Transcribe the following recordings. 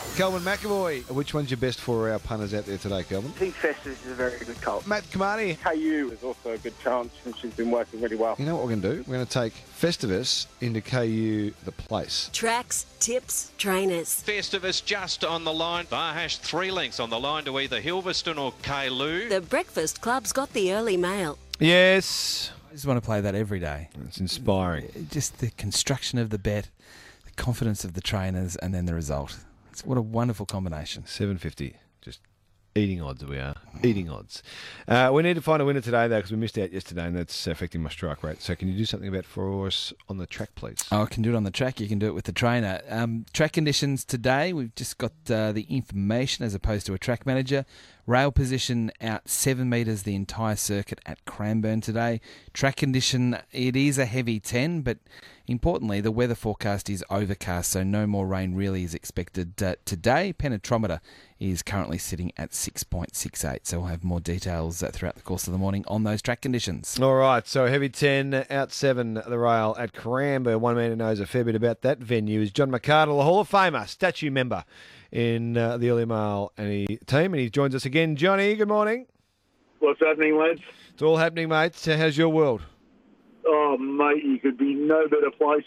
Kelvin McAvoy, which one's your best for our punters out there today, Kelvin? I think Festus is a very good colt. Matt Kamani. KU is also a good chance, and she's been working really well. You know what we're going to do? We're going to take Festivus into KU the place. Tracks, tips, trainers. Festivus just on the line. Barhash 3 lengths on the line to either Hilverston or Kailuu. The Breakfast Club's got the early mail. Yes. I just want to play that every day. It's inspiring. Just the construction of the bet, the confidence of the trainers, and then the result. What a wonderful combination. 750. Just eating odds we are. Eating odds. We need to find a winner today, though, because we missed out yesterday, and that's affecting my strike rate. So can you do something about for us on the track, please? Oh, I can do it on the track. You can do it with the trainer. Track conditions today, we've just got the information as opposed to a track manager. Rail position out 7 metres the entire circuit at Cranbourne today. Track condition, it is a heavy 10, but importantly, the weather forecast is overcast, so no more rain really is expected today. Penetrometer is currently sitting at 6.68, so we'll have more details throughout the course of the morning on those track conditions. All right, so heavy 10, out 7, the rail at Cranbourne. One man who knows a fair bit about that venue is John McArdle, the Hall of Famer, statue member in the Early Mail team, and he joins us again. Johnny, good morning. What's happening, lads? It's all happening, mate. So how's your world? Oh, mate, you could be no better place.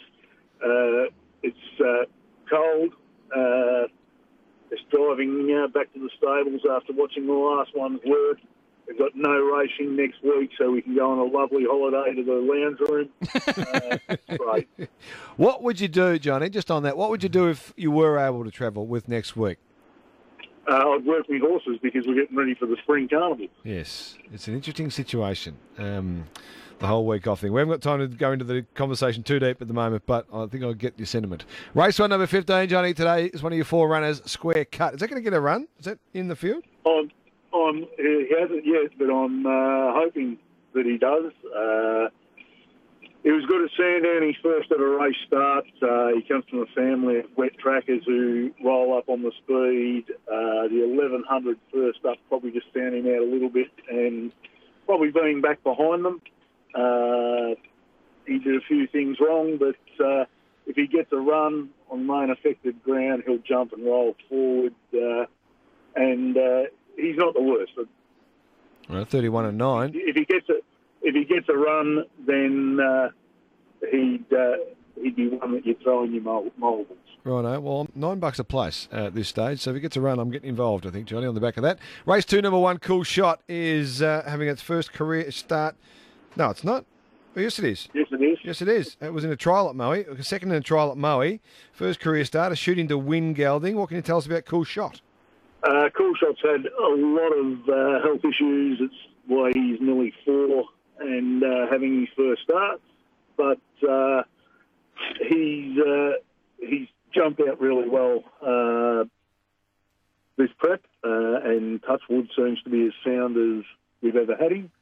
It's cold. Just driving back to the stables after watching the last one's work. We've got no racing next week, so we can go on a lovely holiday to the lounge room. It's great. What would you do, Johnny, just on that, what would you do if you were able to travel with next week? I'd work my horses because we're getting ready for the spring carnival. Yes, it's an interesting situation, the whole week off thing. We haven't got time to go into the conversation too deep at the moment, but I think I'll get your sentiment. Race 1, number 15, Johnny, today is one of your 4 runners, Square Cut. Is that going to get a run? Is that in the field? He hasn't yet, but I'm hoping that he does. He was good at Sandown. His first ever race start. He comes from a family of wet trackers who roll up on the speed. The 1100 first up probably just found him out a little bit, and probably being back behind them. He did a few things wrong, but if he gets a run on main affected ground, he'll jump and roll forward, and he's not the worst. 31 and 9. If he gets a run, then he'd be one that you'd throw in your multiples. Righto. Well, $9 a place at this stage, so if he gets a run, I'm getting involved, I think, Johnny, on the back of that. Race 2, number 1, Cool Shot, is having its first career start. No, it's not. Oh, yes, it is. Yes, it is. Yes, it is. It was in a trial at Maui, second in a trial at Maui. First career start, a shooting to win gelding. What can you tell us about Cool Shot? Cool Shot's had a lot of health issues. It's why he's nearly 4 and having his first start. But he's jumped out really well this prep, and Touchwood seems to be as sound as we've ever had him.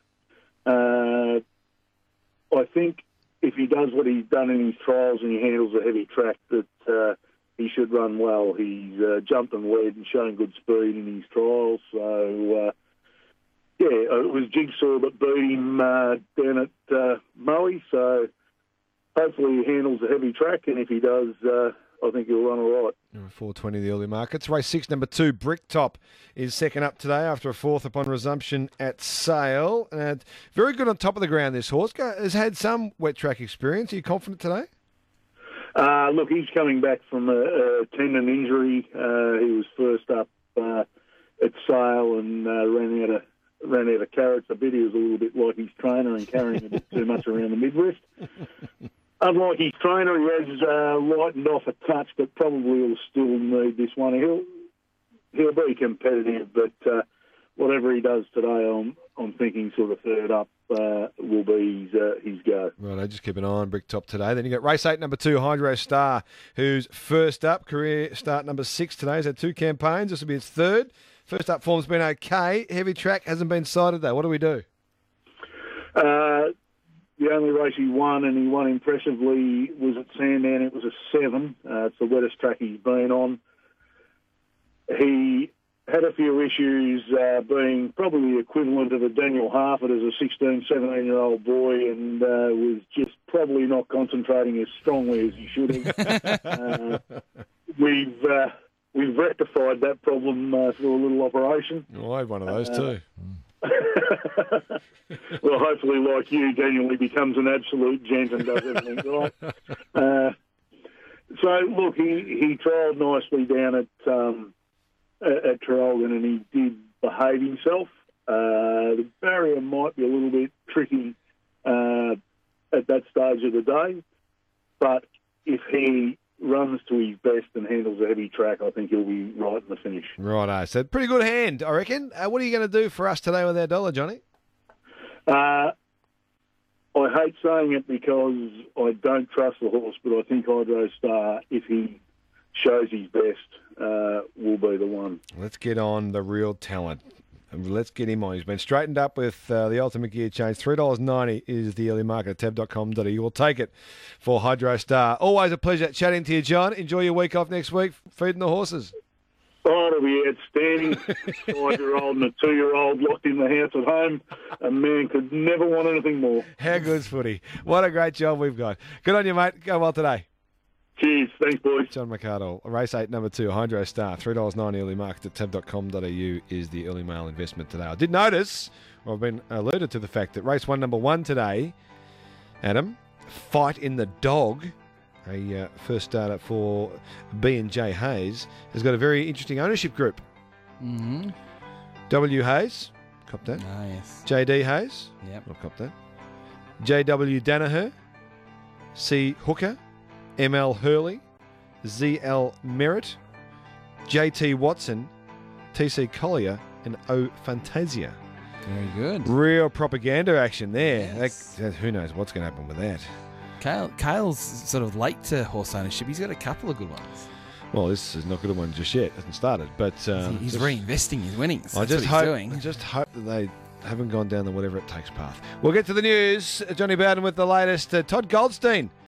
I think if he does what he's done in his trials and he handles a heavy track, that he should run well. He's jumped and led and shown good speed in his trials. So, it was Jigsaw that beat him down at Maui. So hopefully he handles a heavy track, and if he does, I think he'll run all right. 4:20 the early markets. Race 6, number 2, Bricktop, is second up today after a 4th upon resumption at Sale. Very good on top of the ground, this horse. Has had some wet track experience. Are you confident today? Look, he's coming back from a tendon injury. He was first up at Sale and ran out of carrots a bit. He was a little bit like his trainer and carrying a bit too much around the midriff. Unlike his trainer, he has lightened off a touch, but probably will still need this one. He'll be competitive, but whatever he does today, I'm thinking sort of third up will be his go. Right, I just keep an eye on Bricktop today. Then you got race 8, number 2, Hydro Star, who's first up. Career start number 6 today. He's had 2 campaigns. This will be his third. First up form's been okay. Heavy track hasn't been cited though. What do we do? The only race he won, and he won impressively, was at Sandown. It was a 7. It's the wettest track he's been on. He had a few issues, being probably the equivalent of a Daniel Harford as a 16, 17-year-old boy, and was just probably not concentrating as strongly as he should have. we've rectified that problem through a little operation. Oh, I had one of those too. Well, hopefully, like you, Daniel, he becomes an absolute gent and does everything right. So, look, he trialled nicely down at Traralgon, and he did behave himself. The barrier might be a little bit tricky at that stage of the day, but if he runs to his best and handles a heavy track, I think he'll be right in the finish. Righto. So, pretty good hand, I reckon. What are you going to do for us today with our dollar, Johnny? I hate saying it because I don't trust the horse, but I think Hydro Star, if he shows his best, will be the one. Let's get on the real talent. Let's get him on. He's been straightened up with the Ultimate Gear Change. $3.90 is the early market at tab.com.au. You will take it for Hydro Star. Always a pleasure chatting to you, John. Enjoy your week off next week, feeding the horses. Oh, it'll be outstanding. 5-year-old and a 2-year-old locked in the house at home. A man could never want anything more. How good's footy? What a great job we've got. Good on you, mate. Go well today. Cheers. Thanks, boys. John McArdle, race 8, number 2, Hydro Star, $3.90 early market at tab.com.au is the early mail investment today. I did notice, or I've been alerted to the fact that race 1, number 1 today, Adam, Fight in the Dog, a first starter for B&J Hayes, has got a very interesting ownership group. Mm-hmm. W. Hayes, cop that. Ah, yes. J.D. Hayes, Yep. I'll cop that. J.W. Danaher, C. Hooker, M.L. Hurley, Z.L. Merritt, J.T. Watson, T.C. Collier, and O. Fantasia. Very good. Real propaganda action there. Yes. Who knows what's going to happen with that? Kale's sort of late to horse ownership. He's got a couple of good ones. Well, this is not a good one just yet. It hasn't started. But He's reinvesting his winnings. I That's just what he's hope, doing. I just hope that they haven't gone down the whatever it takes path. We'll get to the news. Johnny Bowden with the latest. Todd Goldstein